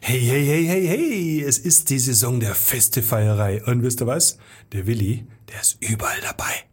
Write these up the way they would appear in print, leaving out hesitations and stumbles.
Hey, hey, hey, hey, hey, es ist die Saison der Festefeierei. Und wisst ihr was? Der Willi, der ist überall dabei.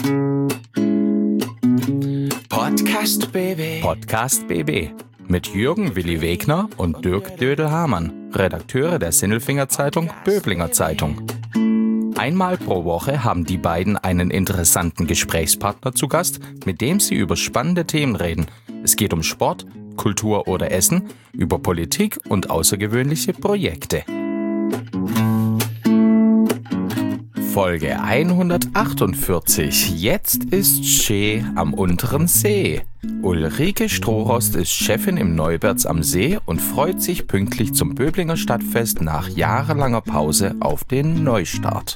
Podcast BB. Mit Jürgen Willi Wegner und Dirk Dödel-Hamann, Redakteure der Sinnelfinger Zeitung Böblinger Zeitung. Einmal pro Woche haben die beiden einen interessanten Gesprächspartner zu Gast, mit dem sie über spannende Themen reden. Es geht um Sport, Kultur oder Essen, über Politik und außergewöhnliche Projekte. Folge 148. Jetzt ist Schee am unteren See. Ulrike Strohrost ist Chefin im Neuberts am See und freut sich pünktlich zum Böblinger Stadtfest nach jahrelanger Pause auf den Neustart.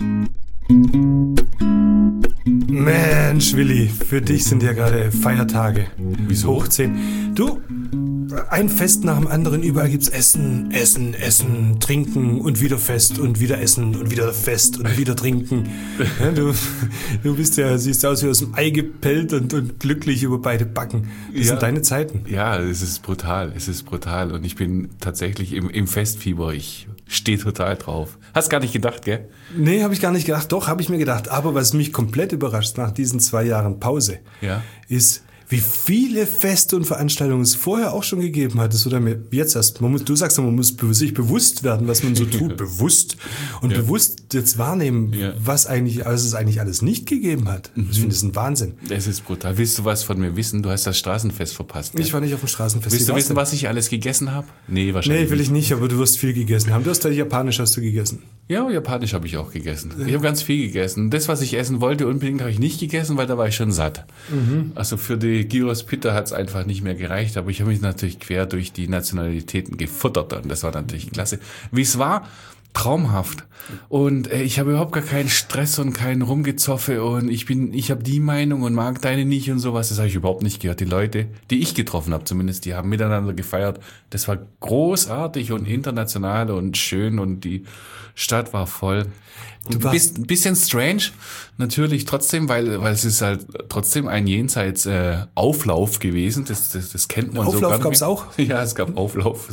Mensch, Willi, für dich sind ja gerade Feiertage. Wieso? Hochzehn. Du, ein Fest nach dem anderen, überall gibt's Essen, Essen, Essen, Trinken und wieder Fest und wieder Essen und wieder Fest und wieder Trinken. Ja, du bist ja, siehst aus wie aus dem Ei gepellt und glücklich über beide Backen. Das sind deine Zeiten. Ja, es ist brutal, und ich bin tatsächlich im Festfieber, ich stehe total drauf. Hast gar nicht gedacht, gell? Nee, habe ich gar nicht gedacht. Doch, habe ich mir gedacht. Aber was mich komplett überrascht nach diesen 2 Jahren Pause, ist, wie viele Feste und Veranstaltungen es vorher auch schon gegeben hat. Das oder jetzt erst. Du sagst, man muss sich bewusst werden, was man so tut. Bewusst. Und bewusst jetzt wahrnehmen, was es eigentlich alles nicht gegeben hat. Ich finde, das ist ein Wahnsinn. Es ist brutal. Willst du was von mir wissen? Du hast das Straßenfest verpasst. Ich war nicht auf dem Straßenfest. Willst du wissen, was ich alles gegessen habe? Nee, wahrscheinlich Nee, will ich nicht, aber du wirst viel gegessen haben. Du hast Japanisch hast du gegessen. Ja, Japanisch habe ich auch gegessen. Ich habe ganz viel gegessen. Das, was ich essen wollte, unbedingt habe ich nicht gegessen, weil da war ich schon satt. Also für die Gyros Pita hat es einfach nicht mehr gereicht, aber ich habe mich natürlich quer durch die Nationalitäten gefuttert und das war natürlich klasse. Wie es war, traumhaft. Und ich habe überhaupt gar keinen Stress und keinen Rumgezoffe und ich habe die Meinung und mag deine nicht und sowas. Das habe ich überhaupt nicht gehört. Die Leute, die ich getroffen habe zumindest, die haben miteinander gefeiert. Das war großartig und international und schön und die Stadt war voll. Du bist ein bisschen strange, natürlich trotzdem, weil es ist halt trotzdem ein jenseits Auflauf gewesen. Das kennt man so gar nicht. Auflauf gab's auch? Ja, es gab Auflauf.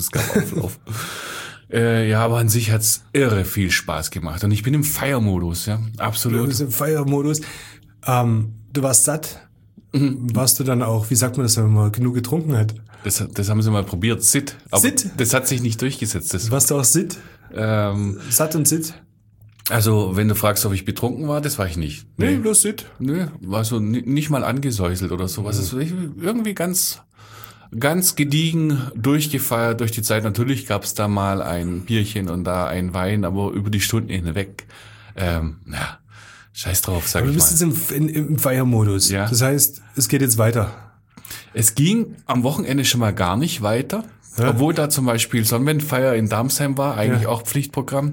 Ja, aber an sich hat's irre viel Spaß gemacht. Und ich bin im Feiermodus, ja, absolut. Du bist im Feiermodus. Du warst satt. Warst du dann auch, wie sagt man das, wenn man genug getrunken hat? Das haben sie mal probiert, Sit. Aber Sit? Das hat sich nicht durchgesetzt. Warst du auch Sit? Satt und Sit? Also, wenn du fragst, ob ich betrunken war, das war ich nicht. Nee, bloß Sit. Nee, war so nicht mal angesäuselt oder sowas. Das ist irgendwie ganz gediegen durchgefeiert durch die Zeit. Natürlich gab's da mal ein Bierchen und da ein Wein, aber über die Stunden hinweg, scheiß drauf, sag ich mal. Du bist jetzt im Feiermodus. Ja. Das heißt, es geht jetzt weiter. Es ging am Wochenende schon mal gar nicht weiter, obwohl da zum Beispiel Sonnenwendfeier in Darmsheim war, eigentlich auch Pflichtprogramm.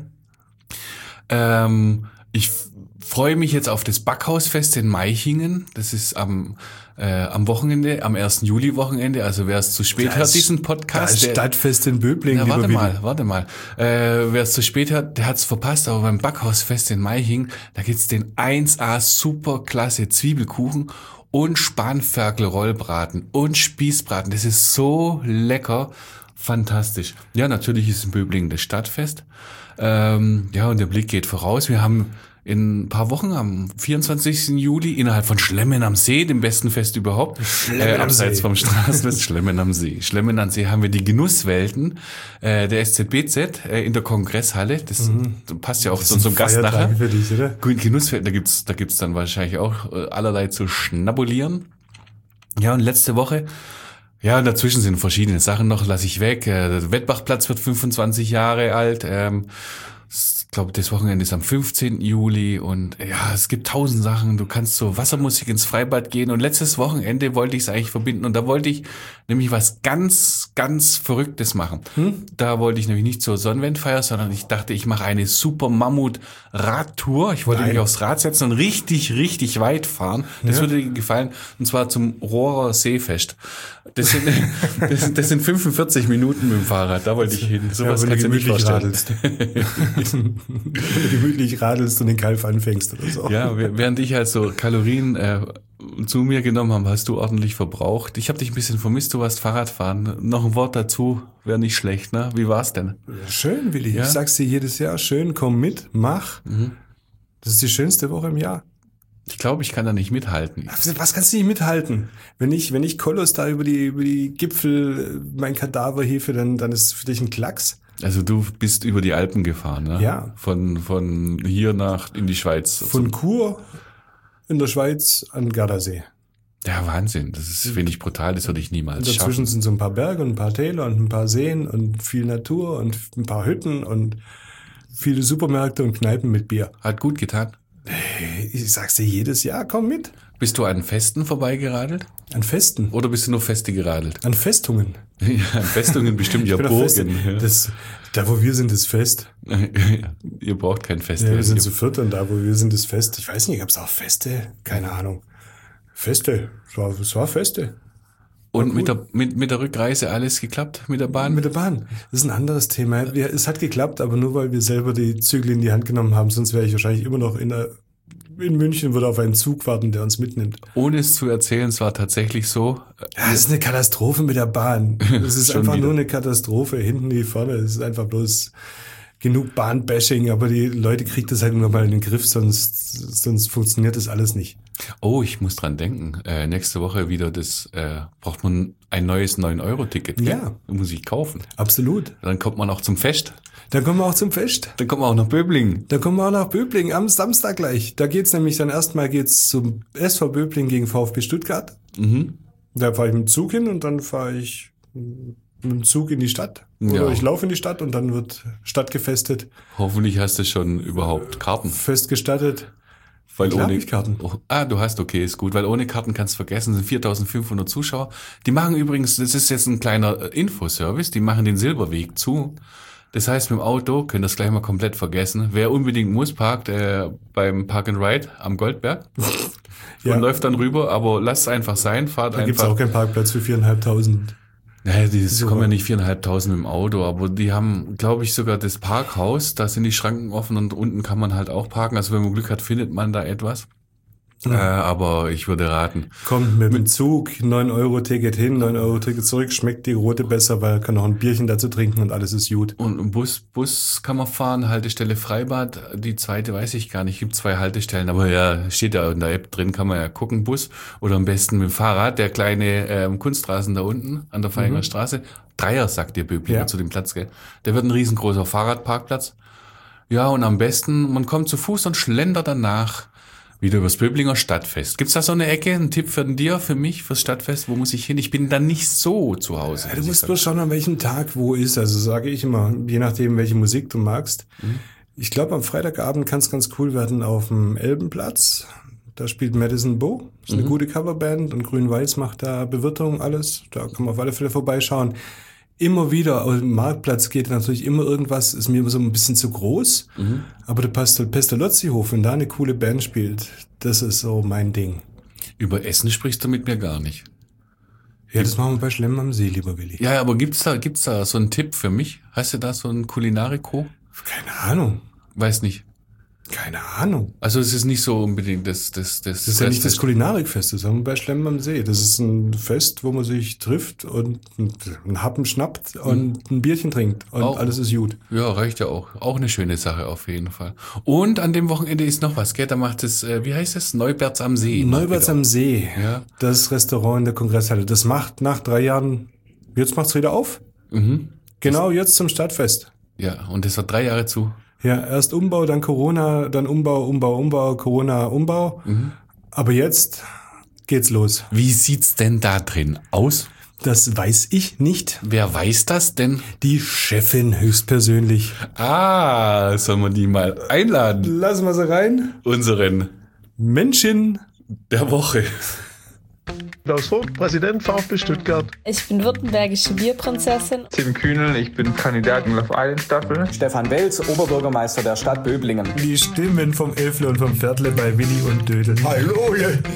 Ich freue mich jetzt auf das Backhausfest in Meichingen. Das ist am Wochenende, am 1. Juli-Wochenende. Also wer es zu spät hört, diesen Podcast. Das Stadtfest in Böblingen. Warte mal. Wer es zu spät hört, der hat's verpasst. Aber beim Backhausfest in Meichingen, da gibt's den 1A superklasse Zwiebelkuchen und Spanferkel-Rollbraten und Spießbraten. Das ist so lecker. Fantastisch. Ja, natürlich ist in Böblingen das Stadtfest. Und der Blick geht voraus. Wir haben in ein paar Wochen am 24. Juli innerhalb von Schlemmen am See, dem besten Fest überhaupt. Abseits vom Straßenfest, Schlemmen am See. Schlemmen am See haben wir die Genusswelten der SZBZ in der Kongresshalle. Das passt ja auch zu unserem Gast nachher. Für dich, oder? Genusswelten, da gibt's dann wahrscheinlich auch allerlei zu schnabulieren. Ja, und letzte Woche, ja, und dazwischen sind verschiedene Sachen noch, lasse ich weg. Der Wettbachplatz wird 25 Jahre alt. Ich glaube, das Wochenende ist am 15. Juli und ja, es gibt 1000 Sachen. Du kannst so Wassermusik ins Freibad gehen und letztes Wochenende wollte ich es eigentlich verbinden und da wollte ich nämlich was ganz, ganz Verrücktes machen. Da wollte ich nämlich nicht zur Sonnenwendfeier, sondern ich dachte, ich mache eine super Mammut-Radtour. Ich wollte mich aufs Rad setzen und richtig, richtig weit fahren. Das würde dir gefallen und zwar zum Rohrer Seefest. Das sind 45 Minuten mit dem Fahrrad, da wollte ich hin. Sowas kannst du nicht vorstellen. Wenn du gemütlich radelst und den Kalf anfängst oder so. Ja, während ich halt so Kalorien zu mir genommen haben, hast du ordentlich verbraucht. Ich habe dich ein bisschen vermisst, du warst Fahrradfahren. Noch ein Wort dazu, wäre nicht schlecht, ne? Wie war's denn? Schön, Willi. Ja? Ich sag's dir jedes Jahr, schön, komm mit, mach. Das ist die schönste Woche im Jahr. Ich glaube, ich kann da nicht mithalten. Was kannst du nicht mithalten? Wenn ich Kolos da über die Gipfel mein Kadaver hefe, dann ist es für dich ein Klacks. Also du bist über die Alpen gefahren, ne? Ja. Von hier in die Schweiz. Von Chur in der Schweiz an Gardasee. Ja, Wahnsinn. Das ist, finde ich, brutal. Das würde ich niemals schaffen. Dazwischen sind so ein paar Berge und ein paar Täler und ein paar Seen und viel Natur und ein paar Hütten und viele Supermärkte und Kneipen mit Bier. Hat gut getan. Ich sag's dir jedes Jahr, komm mit. Bist du an Festen vorbeigeradelt? An Festen? Oder bist du nur Feste geradelt? An Festungen. Ja, an Festungen bestimmt, ja, Burgen. Ja. Da, wo wir sind, ist Fest. Ihr braucht kein Fest. Ja, wir sind zu viert und da, wo wir sind, ist Fest. Ich weiß nicht, gab's auch Feste? Keine Ahnung. Feste. Es war Feste. Und mit der Rückreise alles geklappt? Mit der Bahn? Mit der Bahn. Das ist ein anderes Thema. Es hat geklappt, aber nur, weil wir selber die Zügel in die Hand genommen haben. Sonst wäre ich wahrscheinlich immer noch in München, würde auf einen Zug warten, der uns mitnimmt. Ohne es zu erzählen, es war tatsächlich so. Ja, es ist eine Katastrophe mit der Bahn. Es ist einfach nur eine Katastrophe. Hinten wie vorne. Es ist einfach bloß genug Bahnbashing, aber die Leute kriegen das halt nur mal in den Griff, sonst funktioniert das alles nicht. Oh, ich muss dran denken. Nächste Woche wieder braucht man ein neues 9-Euro-Ticket. Ja. Muss ich kaufen. Absolut. Dann kommt man auch zum Fest. Dann kommen wir auch zum Fest. Dann kommen wir auch nach Böblingen. Dann kommen wir auch nach Böblingen am Samstag gleich. Da geht's nämlich dann erstmal zum SV Böblingen gegen VfB Stuttgart. Da fahre ich mit dem Zug hin und dann fahre ich mit dem Zug in die Stadt. Oder ich laufe in die Stadt und dann wird stattgefestet. Hoffentlich hast du schon überhaupt Karten. Festgestattet. Weil Klar, ohne hab ich Karten. Du hast, okay, ist gut, weil ohne Karten kannst du vergessen, sind 4.500 Zuschauer. Die machen übrigens, das ist jetzt ein kleiner Infoservice, die machen den Silberweg zu. Das heißt, mit dem Auto könnt ihr das gleich mal komplett vergessen. Wer unbedingt muss, parkt beim Park and Ride am Goldberg und läuft dann rüber, aber lasst es einfach sein, fahrt da einfach. Da gibt's auch keinen Parkplatz für 4.500. Naja, kommen ja nicht 4.500 mit dem Auto, aber die haben, glaube ich, sogar das Parkhaus, da sind die Schranken offen und unten kann man halt auch parken. Also wenn man Glück hat, findet man da etwas. Aber ich würde raten. Kommt mit dem Zug, 9-Euro-Ticket hin, 9-Euro-Ticket zurück, schmeckt die Rote besser, weil er kann noch ein Bierchen dazu trinken und alles ist gut. Und Bus kann man fahren, Haltestelle Freibad, die zweite weiß ich gar nicht, gibt 2 Haltestellen, aber ja, steht ja in der App drin, kann man ja gucken, Bus oder am besten mit dem Fahrrad, der kleine Kunstrasen da unten an der Feinger Straße. 3er, sagt dir Böblinger zu dem Platz, gell? Der wird ein riesengroßer Fahrradparkplatz. Ja, und am besten, man kommt zu Fuß und schlendert danach wieder übers Böblinger Stadtfest. Gibt's da so eine Ecke, einen Tipp für mich, fürs Stadtfest? Wo muss ich hin? Ich bin da nicht so zu Hause. Ja, du musst bloß schauen, an welchem Tag wo ist. Also sage ich immer, je nachdem, welche Musik du magst. Ich glaube, am Freitagabend kann es ganz cool werden auf dem Elbenplatz. Da spielt Madison Bo. Das ist eine gute Coverband und Grün-Weiß macht da Bewirtung, alles. Da kann man auf alle Fälle vorbeischauen. Immer wieder auf dem Marktplatz geht natürlich immer irgendwas, ist mir immer so ein bisschen zu groß. Aber der Pestalozzi-Hof, wenn da eine coole Band spielt, das ist so mein Ding. Über Essen sprichst du mit mir gar nicht. Ja, das machen wir bei Schlemmen am See, lieber Willi. Ja, aber gibt's da so einen Tipp für mich? Hast du da so einen Kulinariko? Keine Ahnung. Weiß nicht. Keine Ahnung. Also es ist nicht so unbedingt das ist ja nicht das Kulinarikfest, das haben wir bei Schlemmen am See. Das ist ein Fest, wo man sich trifft und einen Happen schnappt und ein Bierchen trinkt und alles ist gut. Ja, reicht ja auch. Auch eine schöne Sache auf jeden Fall. Und an dem Wochenende ist noch was, gell? Da macht es, wie heißt es? Neuberts am See. Neuberts am See. Ja. Das Restaurant in der Kongresshalle. Das macht nach 3 Jahren, jetzt macht's wieder auf. Genau, jetzt zum Stadtfest. Ja, und das war 3 Jahre zu. Ja, erst Umbau, dann Corona, dann Umbau, Corona, Umbau. Aber jetzt geht's los. Wie sieht's denn da drin aus? Das weiß ich nicht. Wer weiß das denn? Die Chefin höchstpersönlich. Sollen wir die mal einladen? Lassen wir sie rein. Unseren Menschen der Woche. Klaus Vogt, Präsident VfB Stuttgart. Ich bin württembergische Bierprinzessin. Tim Kühnel, ich bin Kandidat in Love Island Staffel. Stefan Welz, Oberbürgermeister der Stadt Böblingen. Die Stimmen vom Elfle und vom Viertle bei Willi und Dödel. Hallo!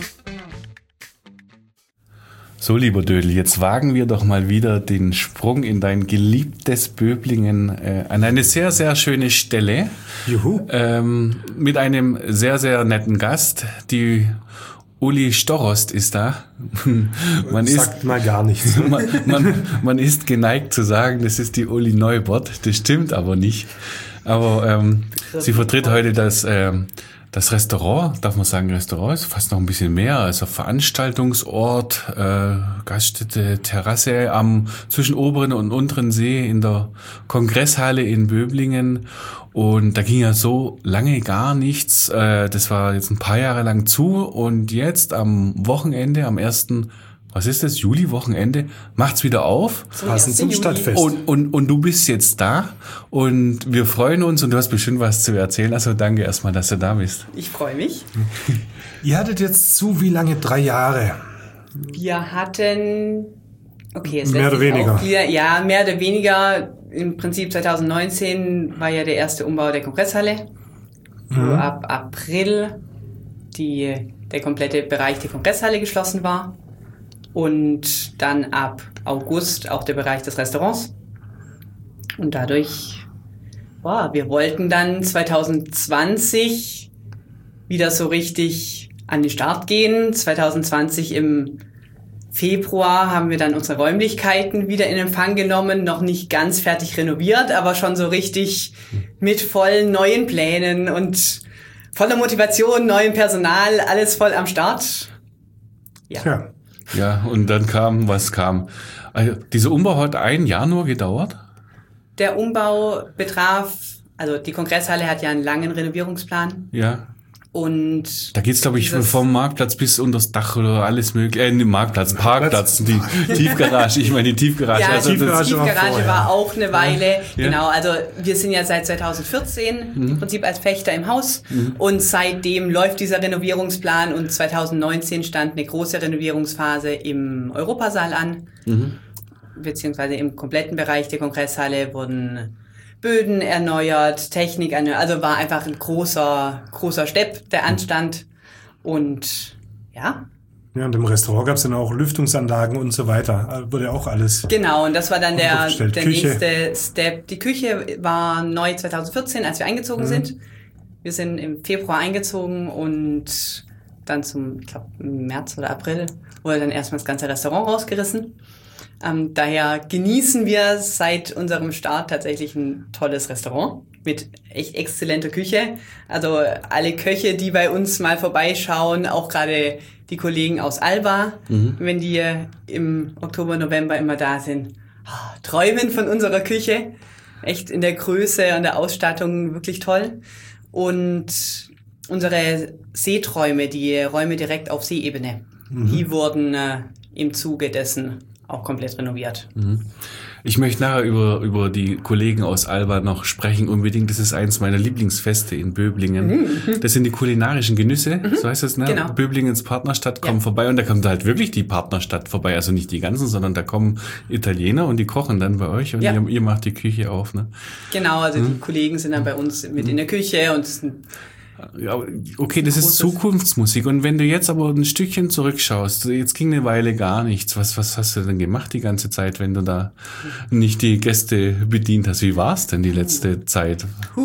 So, lieber Dödel, jetzt wagen wir doch mal wieder den Sprung in dein geliebtes Böblingen an eine sehr, sehr schöne Stelle. Juhu. Mit einem sehr, sehr netten Gast, die Uli Storost ist da. Sagt mal gar nichts. Man ist geneigt zu sagen, das ist die Uli Neubert. Das stimmt aber nicht. Aber sie vertritt heute das Restaurant, darf man sagen Restaurant, ist fast noch ein bisschen mehr, also Veranstaltungsort, Gaststätte, Terrasse zwischen oberen und unteren See in der Kongresshalle in Böblingen. Und da ging ja so lange gar nichts. Das war jetzt ein paar Jahre lang zu und jetzt am Wochenende, am 1. Was ist das? Juli-Wochenende, macht's wieder auf. Passend zum Stadtfest. Und du bist jetzt da und wir freuen uns und du hast bestimmt was zu erzählen. Also danke erstmal, dass du da bist. Ich freue mich. Ihr hattet jetzt wie lange? 3 Jahre? Wir hatten, es mehr oder weniger. Ja, mehr oder weniger. Im Prinzip 2019 war ja der erste Umbau der Kongresshalle. Wo ab April der komplette Bereich der Kongresshalle geschlossen war. Und dann ab August auch der Bereich des Restaurants. Und dadurch, wir wollten dann 2020 wieder so richtig an den Start gehen. 2020 im Februar haben wir dann unsere Räumlichkeiten wieder in Empfang genommen, noch nicht ganz fertig renoviert, aber schon so richtig mit vollen neuen Plänen und voller Motivation, neuem Personal, alles voll am Start. Ja. Ja, und dann kam, was kam. Also, dieser Umbau hat 1 Jahr nur gedauert? Der Umbau betraf, also die Kongresshalle hat ja einen langen Renovierungsplan. Ja. Und da geht's, glaube ich, vom Marktplatz bis unter das Dach oder alles mögliche. Parkplatz, die Tiefgarage. Ich meine die Tiefgarage. Ja, also die Tiefgarage war auch eine Weile. Ja. Genau, also wir sind ja seit 2014 im Prinzip als Pächter im Haus. Und seitdem läuft dieser Renovierungsplan und 2019 stand eine große Renovierungsphase im Europasaal an. Beziehungsweise im kompletten Bereich der Kongresshalle wurden Böden erneuert, Technik erneuert, also war einfach ein großer Step, der anstand und ja. Ja, und im Restaurant gab es dann auch Lüftungsanlagen und so weiter, wurde auch alles. Genau, und das war dann der Küche. nächste Step. Die Küche war neu 2014, als wir eingezogen sind. Wir sind im Februar eingezogen und dann ich glaube März oder April, wurde dann erstmal das ganze Restaurant rausgerissen. Daher genießen wir seit unserem Start tatsächlich ein tolles Restaurant mit echt exzellenter Küche. Also alle Köche, die bei uns mal vorbeischauen, auch gerade die Kollegen aus Alba, wenn die im Oktober, November immer da sind, träumen von unserer Küche. Echt in der Größe und der Ausstattung wirklich toll. Und unsere Seeträume, die Räume direkt auf Seeebene, die wurden im Zuge dessen auch komplett renoviert. Ich möchte nachher über die Kollegen aus Alba noch sprechen, unbedingt. Das ist eins meiner Lieblingsfeste in Böblingen. Das sind die kulinarischen Genüsse, so heißt das, ne? Genau. Böblingens Partnerstadt kommen vorbei und da kommt halt wirklich die Partnerstadt vorbei. Also nicht die ganzen, sondern da kommen Italiener und die kochen dann bei euch und ihr macht die Küche auf, ne? Genau, also die Kollegen sind dann bei uns mit in der Küche und ja, okay, das ist Zukunftsmusik. Und wenn du jetzt aber ein Stückchen zurückschaust, jetzt ging eine Weile gar nichts. Was hast du denn gemacht die ganze Zeit, wenn du da nicht die Gäste bedient hast? Wie war es denn die letzte Zeit?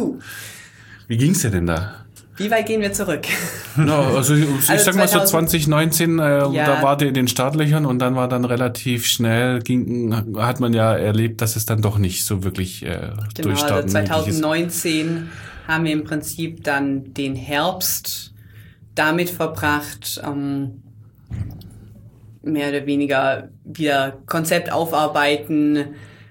Wie ging's dir denn da? Wie weit gehen wir zurück? Ja, also ich sag mal so 2019, da war der in den Startlöchern und dann war dann relativ schnell, hat man ja erlebt, dass es dann doch nicht so wirklich durchstarten. Also 2019 haben wir im Prinzip dann den Herbst damit verbracht, mehr oder weniger wieder Konzept aufarbeiten,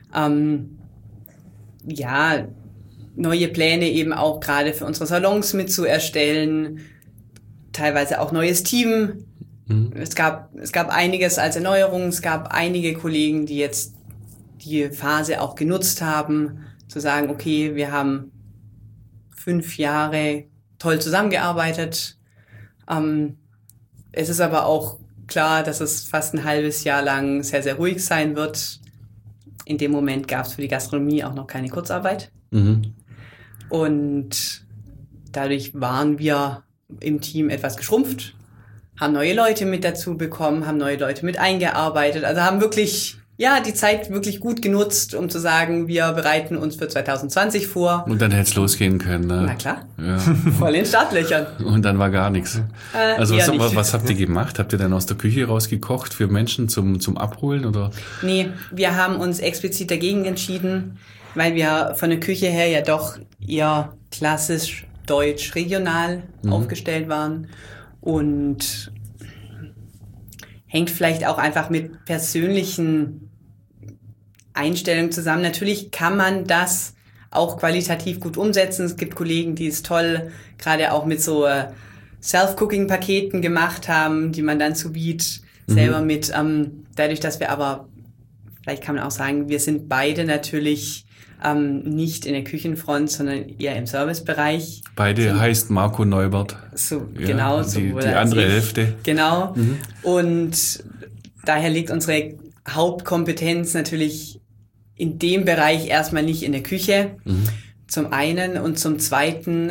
neue Pläne eben auch gerade für unsere Salons mit zu erstellen, teilweise auch neues Team. Es gab einiges als Erneuerung, es gab einige Kollegen, die jetzt die Phase auch genutzt haben, zu sagen, okay, wir haben 5 Jahre toll zusammengearbeitet. Es ist aber auch klar, dass es fast ein halbes Jahr lang sehr, sehr ruhig sein wird. In dem Moment gab es für die Gastronomie auch noch keine Kurzarbeit. Und dadurch waren wir im Team etwas geschrumpft, haben neue Leute mit dazu bekommen, haben neue Leute mit eingearbeitet. Also haben wirklich ja, die Zeit wirklich gut genutzt, um zu sagen, wir bereiten uns für 2020 vor. Und dann hätte es losgehen können. Ne? Na klar, ja. Voll in Startlöchern. Und dann war gar nichts. Also was habt ihr nicht. gemacht? Habt ihr dann aus der Küche rausgekocht für Menschen zum Abholen? Oder? Nee, wir haben uns explizit dagegen entschieden, weil wir von der Küche her ja doch eher klassisch deutsch regional aufgestellt waren und hängt vielleicht auch einfach mit persönlichen Einstellungen zusammen. Natürlich kann man das auch qualitativ gut umsetzen. Es gibt Kollegen, die es toll gerade auch mit so Self-Cooking-Paketen gemacht haben, die man dann sous vide selber mit, dadurch, dass wir aber, vielleicht kann man auch sagen, wir sind beide natürlich nicht in der Küchenfront, sondern eher im Servicebereich. Beide heißt Marco Neubert. So, ja, genau. Die andere Hälfte. Genau. Und daher liegt unsere Hauptkompetenz natürlich in dem Bereich erstmal nicht in der Küche. Zum einen und zum zweiten,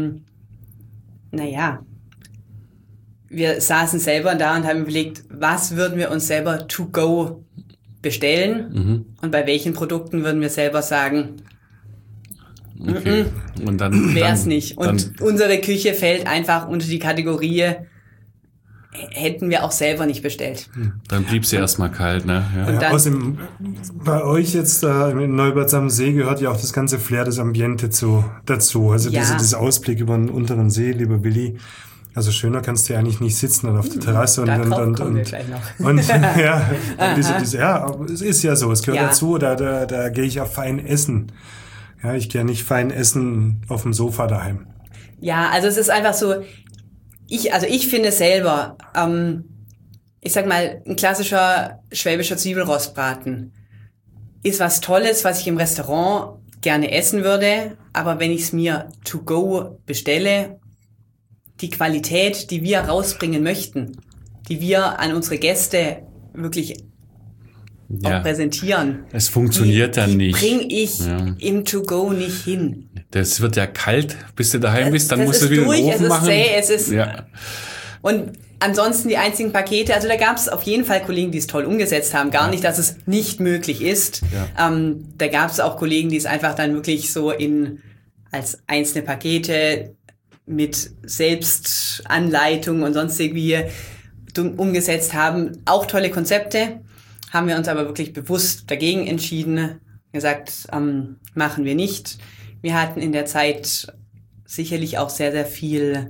wir saßen selber da und haben überlegt, was würden wir uns selber to go bestellen und bei welchen Produkten würden wir selber sagen, okay. Und dann wär's nicht. Und unsere Küche fällt einfach unter die Kategorie, hätten wir auch selber nicht bestellt. Dann blieb sie erstmal kalt, ne? Ja. Ja, außerdem, bei euch jetzt in Neuberts am See gehört ja auch das ganze Flair des Ambiente dazu. Also dieser Ausblick über den unteren See, lieber Willi. Also schöner kannst du ja eigentlich nicht sitzen und auf der Terrasse und wir gleich noch. Und ja, aber es ist ja so, es gehört dazu, da gehe ich auf fein essen. Ja, ich gehe nicht fein essen auf dem Sofa daheim. Ja, also es ist einfach so, ich finde selber, ich sag mal, ein klassischer schwäbischer Zwiebelrostbraten ist was Tolles, was ich im Restaurant gerne essen würde, aber wenn ich es mir to go bestelle, die Qualität, die wir rausbringen möchten, die wir an unsere Gäste wirklich auch präsentieren. Es funktioniert dann nicht. Die bringe ich im To-Go nicht hin. Das wird ja kalt, bis du daheim bist, dann musst du wieder den Ofen machen. Es ist Und ansonsten die einzigen Pakete, also da gab es auf jeden Fall Kollegen, die es toll umgesetzt haben. Gar nicht, dass es nicht möglich ist. Ja. Da gab es auch Kollegen, die es einfach dann wirklich so als einzelne Pakete mit Selbstanleitung und sonst irgendwie umgesetzt haben. Auch tolle Konzepte, haben wir uns aber wirklich bewusst dagegen entschieden, gesagt, machen wir nicht. Wir hatten in der Zeit sicherlich auch sehr, sehr viel,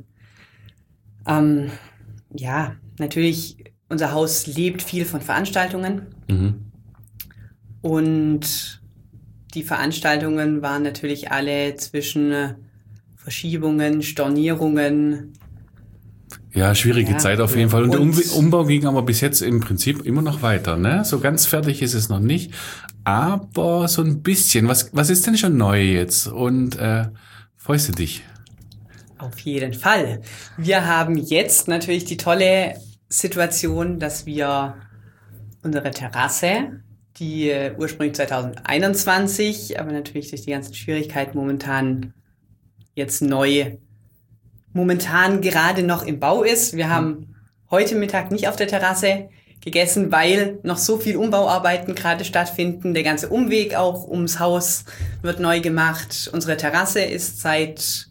natürlich, unser Haus lebt viel von Veranstaltungen. Und die Veranstaltungen waren natürlich alle zwischen Verschiebungen, Stornierungen. Ja, schwierige Zeit auf jeden Fall. Und der Umbau ging aber bis jetzt im Prinzip immer noch weiter, ne? So ganz fertig ist es noch nicht, aber so ein bisschen. Was ist denn schon neu jetzt? Und freust du dich? Auf jeden Fall. Wir haben jetzt natürlich die tolle Situation, dass wir unsere Terrasse, die ursprünglich 2021, aber natürlich durch die ganzen Schwierigkeiten momentan momentan gerade noch im Bau ist. Wir haben heute Mittag nicht auf der Terrasse gegessen, weil noch so viel Umbauarbeiten gerade stattfinden. Der ganze Umweg auch ums Haus wird neu gemacht. Unsere Terrasse ist seit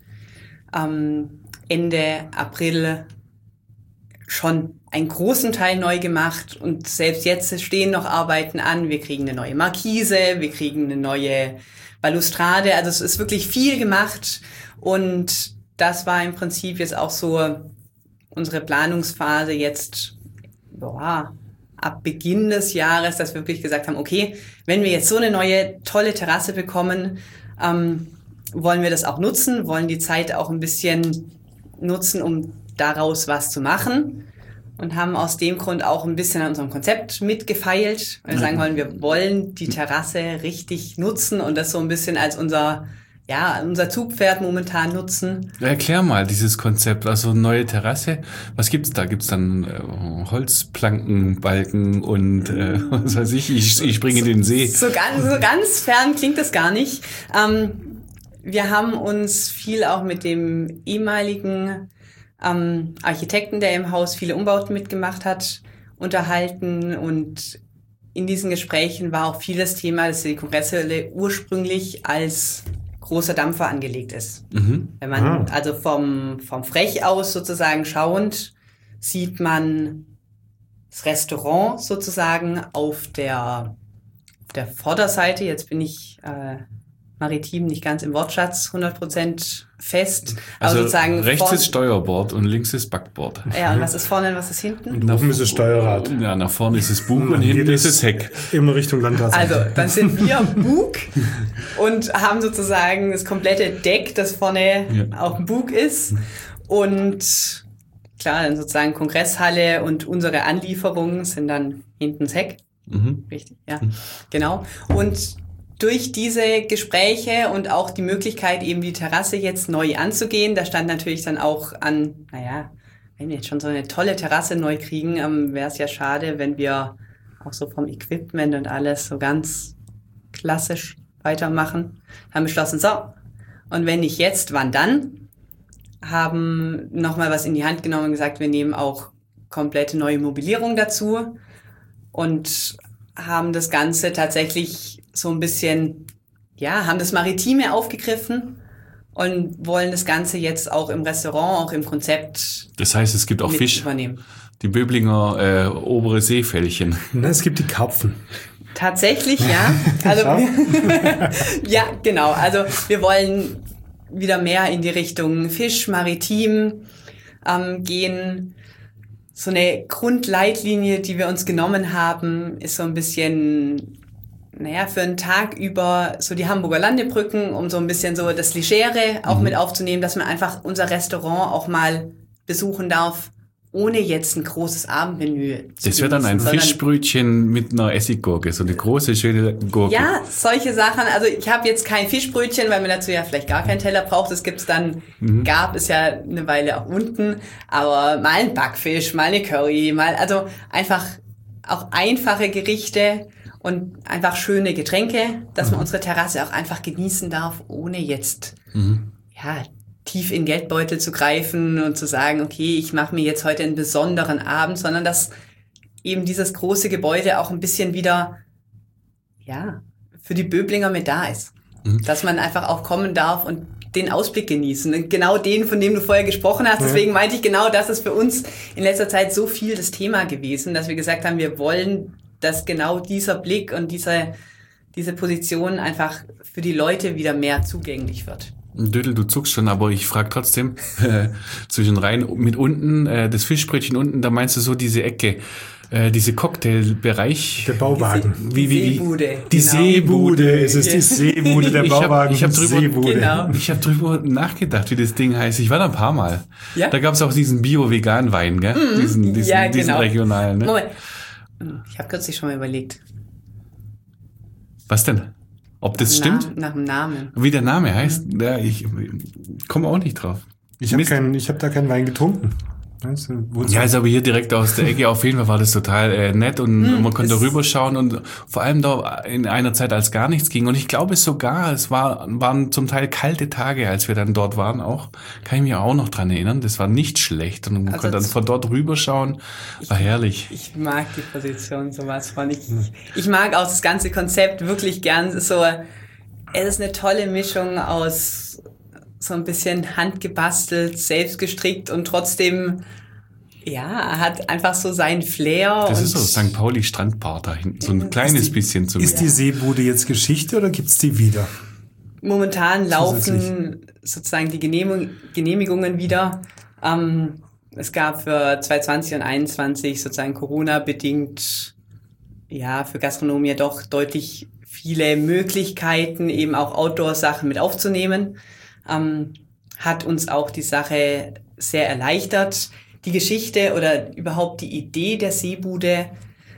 Ende April schon einen großen Teil neu gemacht und selbst jetzt stehen noch Arbeiten an. Wir kriegen eine neue Markise, wir kriegen eine neue Balustrade. Also es ist wirklich viel gemacht und das war im Prinzip jetzt auch so unsere Planungsphase jetzt ab Beginn des Jahres, dass wir wirklich gesagt haben, okay, wenn wir jetzt so eine neue tolle Terrasse bekommen, wollen wir das auch nutzen, wollen die Zeit auch ein bisschen nutzen, um daraus was zu machen und haben aus dem Grund auch ein bisschen an unserem Konzept mitgefeilt, weil wir sagen wollen, wir wollen die Terrasse richtig nutzen und das so ein bisschen als unser Zugpferd momentan nutzen. Erklär mal dieses Konzept, also neue Terrasse. Was gibt's da? Gibt's dann Holzplanken, Balken und was weiß ich springe in den See. So ganz fern klingt das gar nicht. Wir haben uns viel auch mit dem ehemaligen Architekten, der im Haus viele Umbauten mitgemacht hat, unterhalten und in diesen Gesprächen war auch viel das Thema, dass die Kongresshalle ursprünglich als großer Dampfer angelegt ist. Wenn man also vom Frech aus sozusagen schauend, sieht man das Restaurant sozusagen auf der Vorderseite. Jetzt bin ich maritim nicht ganz im Wortschatz 100% fest. Also sozusagen rechts ist Steuerbord und links ist Backbord. Ja, und was ist vorne und was ist hinten? Und oben ist das Steuerrad. Ja, nach vorne ist es Bug und hinten ist es Heck. Immer Richtung Landrat. Also, dann sind wir Bug und haben sozusagen das komplette Deck, das vorne auf dem Bug ist. Und klar, dann sozusagen Kongresshalle und unsere Anlieferungen sind dann hinten das Heck. Richtig, ja, genau. Und durch diese Gespräche und auch die Möglichkeit, eben die Terrasse jetzt neu anzugehen, da stand natürlich dann auch an, wenn wir jetzt schon so eine tolle Terrasse neu kriegen, wäre es ja schade, wenn wir auch so vom Equipment und alles so ganz klassisch weitermachen. Haben beschlossen, so, und wenn nicht jetzt, wann dann? Haben nochmal was in die Hand genommen und gesagt, wir nehmen auch komplette neue Mobilierung dazu und haben das Ganze tatsächlich so ein bisschen, haben das Maritime aufgegriffen und wollen das Ganze jetzt auch im Restaurant, auch im Konzept. Das heißt, es gibt auch Fisch. Übernehmen. Die Böblinger obere Seefällchen. Na, es gibt die Karpfen. Tatsächlich, ja. Also, ja, genau. Also wir wollen wieder mehr in die Richtung Fisch, Maritim gehen. So eine Grundleitlinie, die wir uns genommen haben, ist so ein bisschen, für einen Tag über so die Hamburger Landebrücken, um so ein bisschen so das Legere auch mit aufzunehmen, dass man einfach unser Restaurant auch mal besuchen darf, ohne jetzt ein großes Abendmenü zu Das wäre dann ein Fischbrötchen mit einer Essiggurke, so eine große, schöne Gurke. Ja, solche Sachen. Also ich habe jetzt kein Fischbrötchen, weil man dazu ja vielleicht gar keinen Teller braucht. Das gibt's dann, gab es ja eine Weile auch unten. Aber mal ein Backfisch, mal eine Curry, also einfach auch einfache Gerichte und einfach schöne Getränke, dass man unsere Terrasse auch einfach genießen darf, ohne jetzt tief in Geldbeutel zu greifen und zu sagen, okay, ich mache mir jetzt heute einen besonderen Abend, sondern dass eben dieses große Gebäude auch ein bisschen wieder, für die Böblinger mit da ist. Dass man einfach auch kommen darf und den Ausblick genießen. Und genau den, von dem du vorher gesprochen hast. Deswegen meinte ich genau, das ist für uns in letzter Zeit so viel das Thema gewesen, dass wir gesagt haben, wir wollen, dass genau dieser Blick und diese Position einfach für die Leute wieder mehr zugänglich wird. Dödel, du zuckst schon, aber ich frage trotzdem, zwischen rein mit unten, das Fischbrötchen unten, da meinst du so diese Ecke, diese Cocktailbereich. Der Bauwagen. Die Seebude. Die Seebude, es ist die Seebude, der Bauwagen. Ich hab drüber drüber nachgedacht, wie das Ding heißt. Ich war da ein paar Mal. Ja? Da gab es auch diesen Bio-Vegan-Wein, gell? Diesen regionalen. Ne? Moment, ich habe kürzlich schon mal überlegt. Was denn? Ob das stimmt? Nach dem Namen. Wie der Name heißt? Ja, ich komme auch nicht drauf. Ich hab da keinen Wein getrunken. Ja, ist aber hier direkt aus der Ecke. Auf jeden Fall war das total nett und man konnte rüberschauen und vor allem da in einer Zeit, als gar nichts ging. Und ich glaube sogar, es waren zum Teil kalte Tage, als wir dann dort waren auch. Kann ich mich auch noch dran erinnern. Das war nicht schlecht und man konnte dann von dort rüberschauen. War herrlich. Ich mag die Position sowas von. Ich mag auch das ganze Konzept wirklich gern. Es ist eine tolle Mischung aus so ein bisschen handgebastelt, selbst gestrickt und trotzdem, hat einfach so seinen Flair. Das ist so St. Pauli Strandbar da hinten, so ein kleines bisschen zumindest. Ist die Seebude jetzt Geschichte oder gibt's die wieder? Momentan laufen sozusagen die Genehmigungen wieder. Es gab für 2020 und 2021 sozusagen Corona-bedingt, für Gastronomie ja doch deutlich viele Möglichkeiten, eben auch Outdoor-Sachen mit aufzunehmen. Hat uns auch die Sache sehr erleichtert. Die Geschichte oder überhaupt die Idee der Seebude,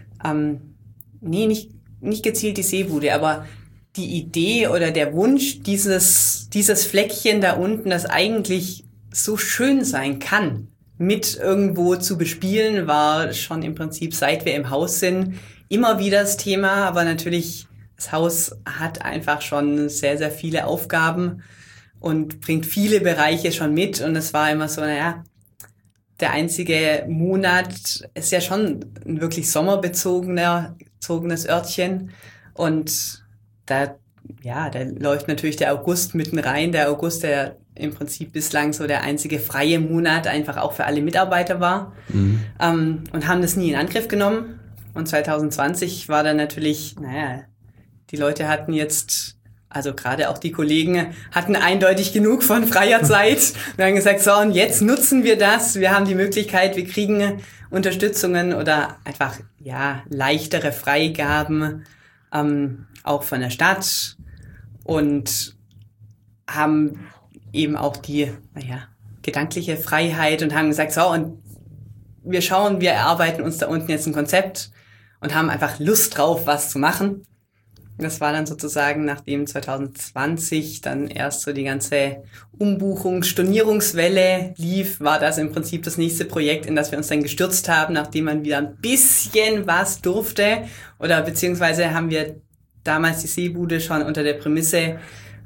nicht gezielt die Seebude, aber die Idee oder der Wunsch, dieses Fleckchen da unten, das eigentlich so schön sein kann, mit irgendwo zu bespielen, war schon im Prinzip, seit wir im Haus sind, immer wieder das Thema. Aber natürlich, das Haus hat einfach schon sehr, sehr viele Aufgaben und bringt viele Bereiche schon mit. Und es war immer so, der einzige Monat ist ja schon ein wirklich sommerbezogener eingezogenes Örtchen. Und da läuft natürlich der August mitten rein. Der August, der im Prinzip bislang so der einzige freie Monat einfach auch für alle Mitarbeiter war. Und haben das nie in Angriff genommen. Und 2020 war dann natürlich, die Leute hatten jetzt, also gerade auch die Kollegen, hatten eindeutig genug von freier Zeit. Wir haben gesagt, so, und jetzt nutzen wir das. Wir haben die Möglichkeit, wir kriegen Unterstützungen oder einfach, leichtere Freigaben, auch von der Stadt und haben eben auch die, gedankliche Freiheit und haben gesagt, so, und wir schauen, wir erarbeiten uns da unten jetzt ein Konzept und haben einfach Lust drauf, was zu machen. Das war dann sozusagen, nachdem 2020 dann erst so die ganze Stornierungswelle lief, war das im Prinzip das nächste Projekt, in das wir uns dann gestürzt haben, nachdem man wieder ein bisschen was durfte. Oder beziehungsweise haben wir damals die Seebude schon unter der Prämisse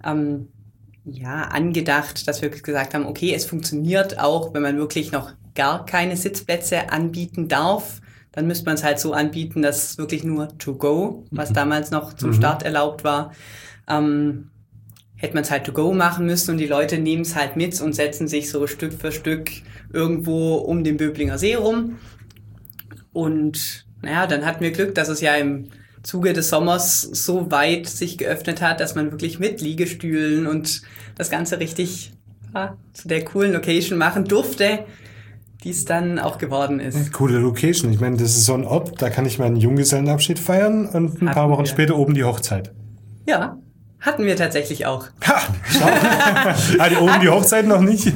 angedacht, dass wir gesagt haben, okay, es funktioniert auch, wenn man wirklich noch gar keine Sitzplätze anbieten darf. Dann müsste man es halt so anbieten, dass es wirklich nur to go, was damals noch zum Start erlaubt war, hätte man es halt to go machen müssen und die Leute nehmen es halt mit und setzen sich so Stück für Stück irgendwo um den Böblinger See rum. Und dann hatten wir Glück, dass es ja im Zuge des Sommers so weit sich geöffnet hat, dass man wirklich mit Liegestühlen und das Ganze richtig zu der coolen Location machen durfte, die es dann auch geworden ist. Coole Location. Ich meine, das ist so ein Ort, da kann ich meinen Junggesellenabschied feiern und ein paar Wochen später oben die Hochzeit. Ja, hatten wir tatsächlich auch. Ha, schau. Hatte oben die Hochzeit noch nicht?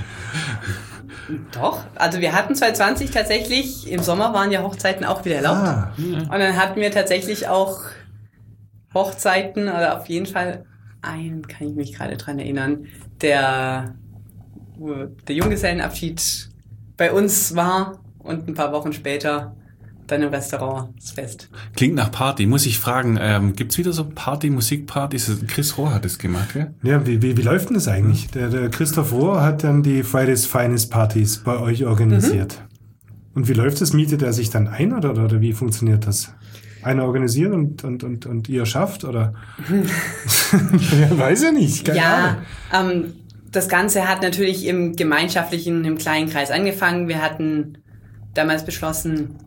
Doch, also wir hatten 2020 tatsächlich, im Sommer waren ja Hochzeiten auch wieder erlaubt. Und dann hatten wir tatsächlich auch Hochzeiten, oder auf jeden Fall einen, kann ich mich gerade dran erinnern, der Junggesellenabschied bei uns war und ein paar Wochen später dann im Restaurant das Fest. Klingt nach Party. Muss ich fragen, gibt's wieder so Musikpartys? Chris Rohr hat es gemacht, gell? Ja, wie läuft denn das eigentlich? Der Christoph Rohr hat dann die Fridays Finest Partys bei euch organisiert. Und wie läuft das? Mietet er sich dann ein oder wie funktioniert das? Einer organisiert und ihr schafft, oder? Ja, weiß ja nicht. Keine Ahnung. Das Ganze hat natürlich im gemeinschaftlichen, im kleinen Kreis angefangen. Wir hatten damals beschlossen,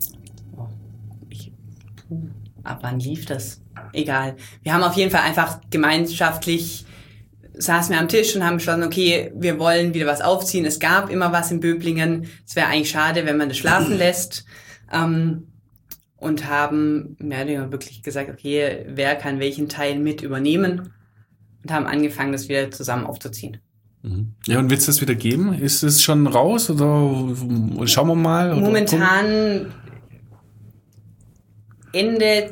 ab wann lief das? Egal. Wir haben auf jeden Fall einfach gemeinschaftlich, saßen wir am Tisch und haben beschlossen, okay, wir wollen wieder was aufziehen. Es gab immer was in Böblingen. Es wäre eigentlich schade, wenn man das schlafen lässt. Und haben mehr oder weniger wirklich gesagt, okay, wer kann welchen Teil mit übernehmen? Und haben angefangen, das wieder zusammen aufzuziehen. Ja, und wird es das wieder geben? Ist es schon raus oder schauen wir mal? Momentan Ende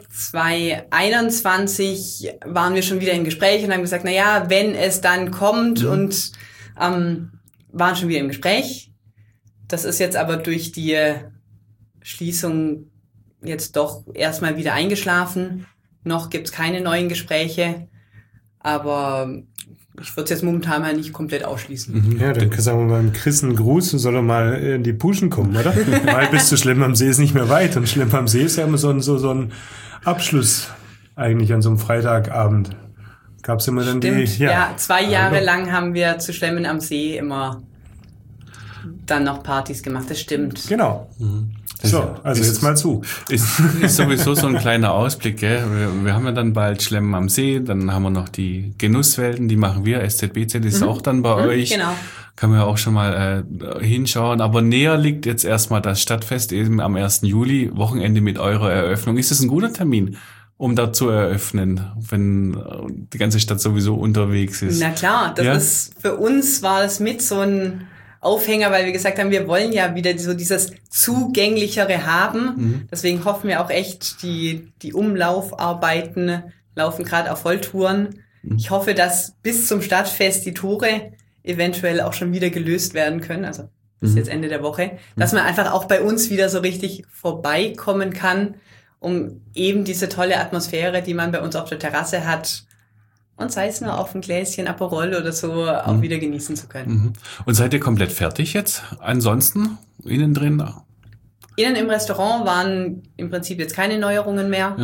2021 waren wir schon wieder im Gespräch und haben gesagt, wenn es dann kommt und waren schon wieder im Gespräch. Das ist jetzt aber durch die Schließung jetzt doch erstmal wieder eingeschlafen. Noch gibt's keine neuen Gespräche. Aber ich würde es jetzt momentan mal nicht komplett ausschließen. Ja, dann sagen wir mal dem Chris einen Gruß und soll er mal in die Puschen kommen, oder? Weil bis zu Schlimm am See ist nicht mehr weit. Und Schlimm am See ist ja immer so ein Abschluss eigentlich an so einem Freitagabend. Gab's immer dann Stimmt, 2 Jahre lang haben wir zu Schlemmen am See immer dann noch Partys gemacht. Das stimmt. Genau. So, also jetzt mal zu. Ist sowieso so ein kleiner Ausblick, gell? Wir haben ja dann bald Schlemmen am See, dann haben wir noch die Genusswelten, die machen wir, SZBZ ist auch dann bei euch. Genau. Kann man ja auch schon mal hinschauen. Aber näher liegt jetzt erstmal das Stadtfest eben am 1. Juli, Wochenende mit eurer Eröffnung. Ist das ein guter Termin, um da zu eröffnen, wenn die ganze Stadt sowieso unterwegs ist? Na klar, für uns war das mit so ein Aufhänger, weil wir gesagt haben, wir wollen ja wieder so dieses Zugänglichere haben. Deswegen hoffen wir auch echt, die Umlaufarbeiten laufen gerade auf Volltouren. Ich hoffe, dass bis zum Stadtfest die Tore eventuell auch schon wieder gelöst werden können, also bis jetzt Ende der Woche, dass man einfach auch bei uns wieder so richtig vorbeikommen kann, um eben diese tolle Atmosphäre, die man bei uns auf der Terrasse hat, und sei es nur auf ein Gläschen Aperol oder so, auch wieder genießen zu können. Und seid ihr komplett fertig jetzt? Ansonsten innen drin? Innen im Restaurant waren im Prinzip jetzt keine Neuerungen mehr.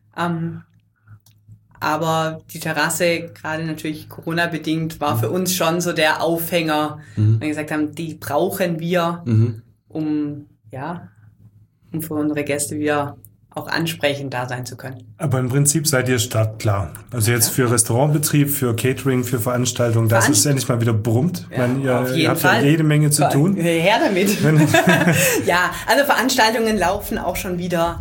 Aber die Terrasse, gerade natürlich Corona-bedingt, war für uns schon so der Aufhänger. Wenn wir gesagt haben, die brauchen wir, um für unsere Gäste wieder auch ansprechend da sein zu können. Aber im Prinzip seid ihr startklar. Also jetzt für Restaurantbetrieb, für Catering, für Veranstaltungen, dass es endlich mal wieder brummt. Ja, ihr habt ja jede Menge zu tun. Her damit. Ja, also Veranstaltungen laufen auch schon wieder.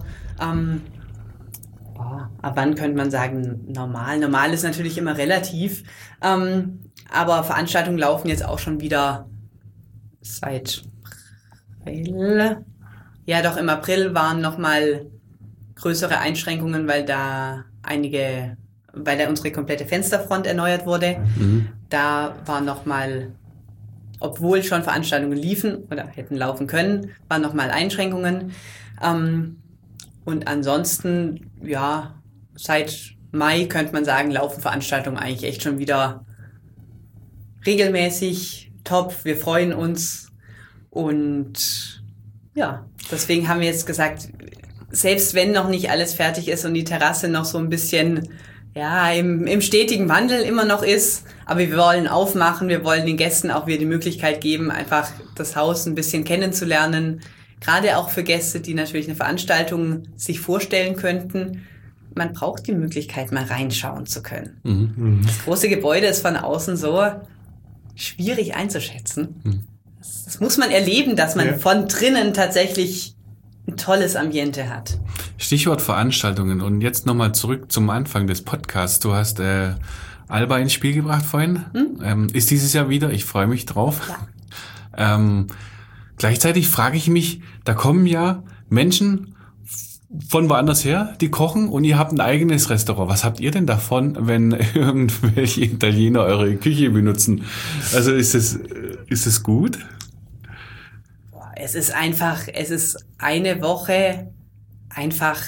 Ab wann könnte man sagen, normal? Normal ist natürlich immer relativ. Aber Veranstaltungen laufen jetzt auch schon wieder seit April. Ja, doch im April waren nochmal größere Einschränkungen, weil da unsere komplette Fensterfront erneuert wurde. Da war nochmal, obwohl schon Veranstaltungen liefen oder hätten laufen können, waren nochmal Einschränkungen. Und ansonsten, ja, seit Mai könnte man sagen, laufen Veranstaltungen eigentlich echt schon wieder regelmäßig, top, wir freuen uns. Und ja, deswegen haben wir jetzt gesagt, selbst wenn noch nicht alles fertig ist und die Terrasse noch so ein bisschen im stetigen Wandel immer noch ist, aber wir wollen aufmachen, wir wollen den Gästen auch wieder die Möglichkeit geben, einfach das Haus ein bisschen kennenzulernen. Gerade auch für Gäste, die natürlich eine Veranstaltung sich vorstellen könnten. Man braucht die Möglichkeit, mal reinschauen zu können. Das große Gebäude ist von außen so schwierig einzuschätzen. Das muss man erleben, dass man von drinnen tatsächlich ein tolles Ambiente hat. Stichwort Veranstaltungen. Und jetzt nochmal zurück zum Anfang des Podcasts. Du hast Alba ins Spiel gebracht vorhin. Ist dieses Jahr wieder. Ich freue mich drauf. Ja. Gleichzeitig frage ich mich, da kommen ja Menschen von woanders her, die kochen und ihr habt ein eigenes Restaurant. Was habt ihr denn davon, wenn irgendwelche Italiener eure Küche benutzen? Also ist es gut? Es ist eine Woche einfach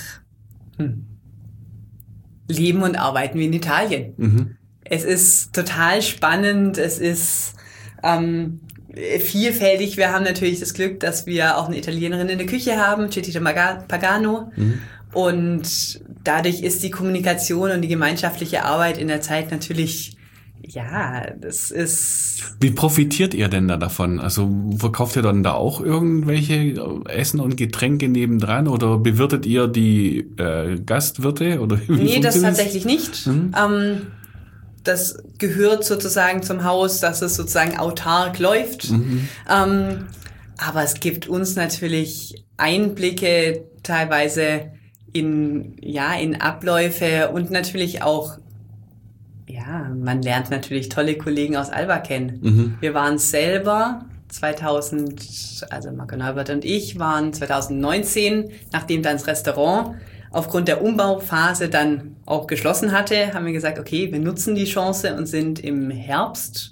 leben und arbeiten wie in Italien. Es ist total spannend, es ist vielfältig. Wir haben natürlich das Glück, dass wir auch eine Italienerin in der Küche haben, Cetita Pagano. Und dadurch ist die Kommunikation und die gemeinschaftliche Arbeit in der Zeit natürlich, das ist... Wie profitiert ihr denn da davon? Also verkauft ihr dann da auch irgendwelche Essen und Getränke nebendran oder bewirtet ihr die Gastwirte? Oder nee, das tatsächlich nicht. Das gehört sozusagen zum Haus, dass es sozusagen autark läuft. Aber es gibt uns natürlich Einblicke teilweise in Abläufe und natürlich auch, man lernt natürlich tolle Kollegen aus Alba kennen. Wir waren selber also Marco Neubert und ich waren 2019, nachdem dann das Restaurant aufgrund der Umbauphase dann auch geschlossen hatte, haben wir gesagt, okay, wir nutzen die Chance und sind im Herbst,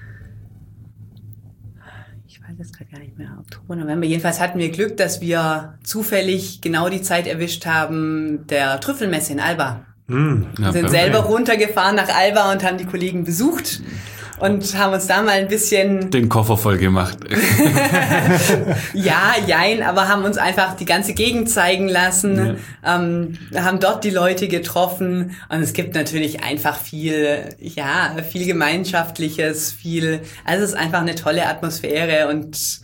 ich weiß jetzt gerade gar nicht mehr, Oktober, November, jedenfalls hatten wir Glück, dass wir zufällig genau die Zeit erwischt haben der Trüffelmesse in Alba. Wir sind selber runtergefahren nach Alba und haben die Kollegen besucht und haben uns da mal ein bisschen... Den Koffer voll gemacht. Aber haben uns einfach die ganze Gegend zeigen lassen, haben dort die Leute getroffen und es gibt natürlich einfach viel Gemeinschaftliches, also es ist einfach eine tolle Atmosphäre und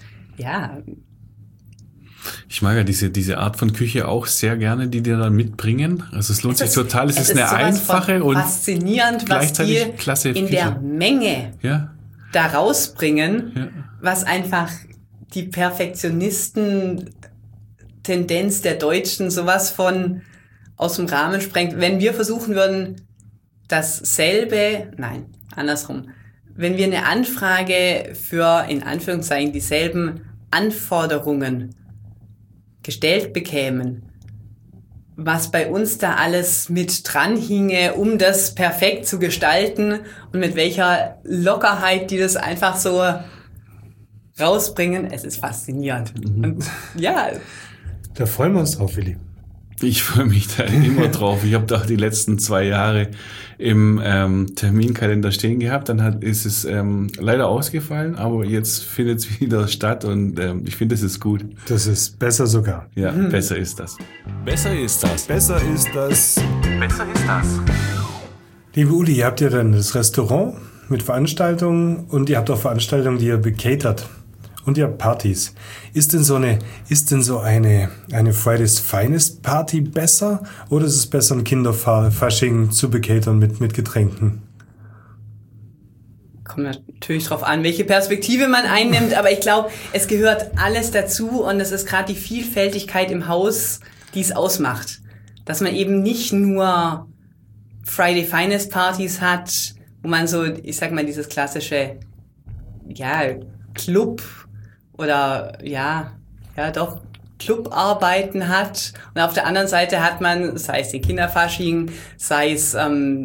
ich mag ja diese Art von Küche auch sehr gerne, die dir dann mitbringen. Also es lohnt sich total. Es ist eine einfache und faszinierend, was die klasse in Küche. der Menge da rausbringen, was einfach die Perfektionisten-Tendenz der Deutschen sowas von aus dem Rahmen sprengt. Wenn wir versuchen würden, wenn wir eine Anfrage für, in Anführungszeichen, dieselben Anforderungen gestellt bekämen, was bei uns da alles mit dran hinge, um das perfekt zu gestalten und mit welcher Lockerheit die das einfach so rausbringen. Es ist faszinierend. Und da freuen wir uns drauf, Willi. Ich freue mich da immer drauf. Ich habe da auch die letzten 2 Jahre im Terminkalender stehen gehabt. Dann ist es leider ausgefallen, aber jetzt findet es wieder statt und ich finde, das ist gut. Das ist besser sogar. Ja, besser ist das. Besser ist das. Besser ist das. Besser ist das. Liebe Uli, ihr habt ja dann das Restaurant mit Veranstaltungen und ihr habt auch Veranstaltungen, die ihr becatert. Und ihr habt Partys. Ist denn so eine Fridays Finest Party besser oder ist es besser, ein Kinderfasching zu becatern mit Getränken? Kommt natürlich drauf an, welche Perspektive man einnimmt, aber ich glaube, es gehört alles dazu und es ist gerade die Vielfältigkeit im Haus, die es ausmacht. Dass man eben nicht nur Friday Finest Partys hat, wo man so, ich sag mal, dieses klassische, Club oder Clubarbeiten hat. Und auf der anderen Seite hat man, sei es den Kinderfasching, sei es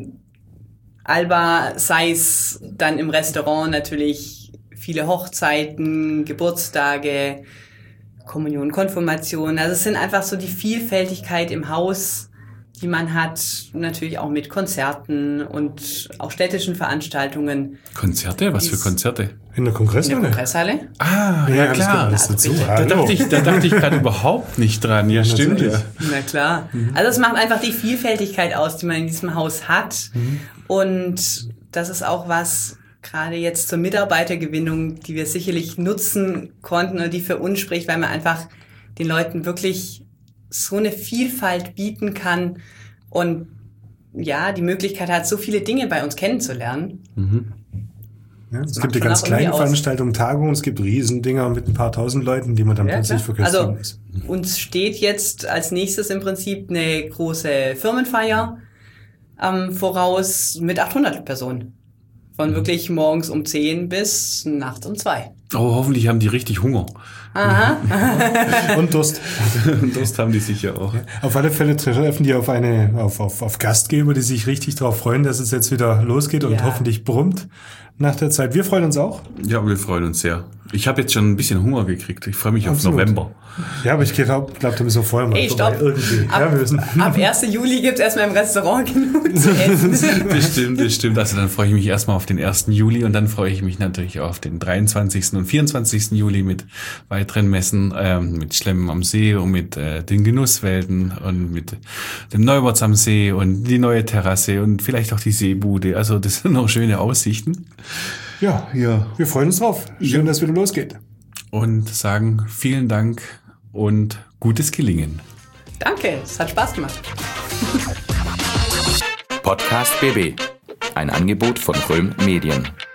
Alba, sei es dann im Restaurant natürlich viele Hochzeiten, Geburtstage, Kommunion, Konfirmation. Also es sind einfach so die Vielfältigkeit im Haus, die man hat, natürlich auch mit Konzerten und auch städtischen Veranstaltungen. Konzerte? Was für Konzerte? In der Kongresshalle? In der Kongresshalle. Ah, ja klar. Da dachte ich gerade überhaupt nicht dran. Ja, stimmt. Ja. Na klar. Also es macht einfach die Vielfältigkeit aus, die man in diesem Haus hat. Und das ist auch was, gerade jetzt zur Mitarbeitergewinnung, die wir sicherlich nutzen konnten oder die für uns spricht, weil man einfach den Leuten wirklich so eine Vielfalt bieten kann und die Möglichkeit hat, so viele Dinge bei uns kennenzulernen. Ja, es gibt ja ganz kleine Veranstaltungen, Tagungen, es gibt Riesendinger mit ein paar tausend Leuten, die man dann plötzlich verköstigen muss. Uns steht jetzt als nächstes im Prinzip eine große Firmenfeier voraus mit 800 Personen. Von wirklich morgens um 10 bis nachts um 2. Oh, hoffentlich haben die richtig Hunger. Aha. Und Durst. Durst haben die sicher auch. Auf alle Fälle treffen die auf Gastgeber, die sich richtig darauf freuen, dass es jetzt wieder losgeht und hoffentlich brummt nach der Zeit. Wir freuen uns auch. Ja, wir freuen uns sehr. Ich habe jetzt schon ein bisschen Hunger gekriegt. Ich freue mich auf November. Ja, aber ich glaube, da müssen wir vorher mal vorbei. Irgendwie. Ab 1. Juli gibt es erstmal im Restaurant genug zu essen. Das stimmt. Also dann freue ich mich erstmal auf den 1. Juli und dann freue ich mich natürlich auf den 23. und 24. Juli mit weiteren Messen, mit Schlemmen am See und mit den Genusswelten und mit dem Neuwärts am See und die neue Terrasse und vielleicht auch die Seebude. Also das sind noch schöne Aussichten. Ja. Wir freuen uns drauf. Schön, dass es wieder losgeht. Und sagen vielen Dank und gutes Gelingen. Danke, es hat Spaß gemacht. Podcast BB. Ein Angebot von Röhm Medien.